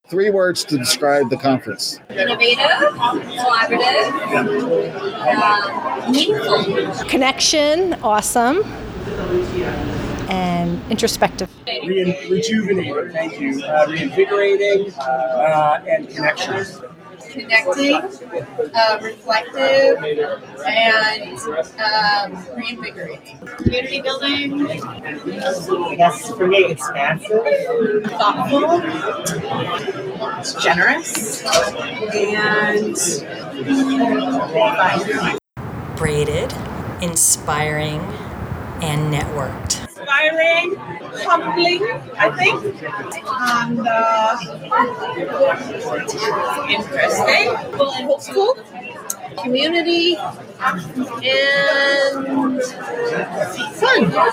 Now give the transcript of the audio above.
3 words to describe the conference. Innovative, collaborative, meaningful. Connection, awesome, and introspective. Rejuvenating, thank you. Reinvigorating and connection. Connecting, reflective, and reinvigorating. Community building. I guess for me, expansive, Thoughtful, generous, and fun. Braided, inspiring, and networked. Inspiring, humbling, I think, and interesting, and hopeful, community, and fun.